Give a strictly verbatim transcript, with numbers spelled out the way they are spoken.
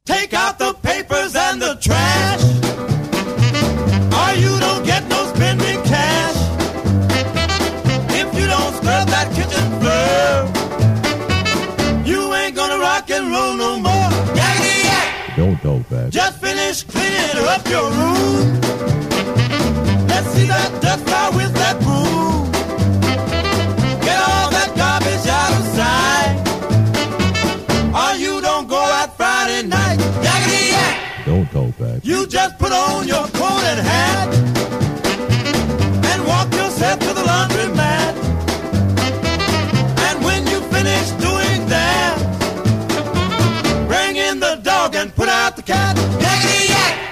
Take out the papers and the trash, or you don't get no spending cash. If you don't scrub that kitchen floor, you ain't gonna rock and roll no more. Yakety yak! Don't talk back. Just finish cleaning up your room. Let's see that dust fly with that broom. Get all that garbage out of sight, or you don't go out Friday night. Yakety yak! Don't talk back. You just put on your coat and hat and walk yourself to the laundromat. And when you finish doing that, bring in the dog and put out the cat. Yakety yak!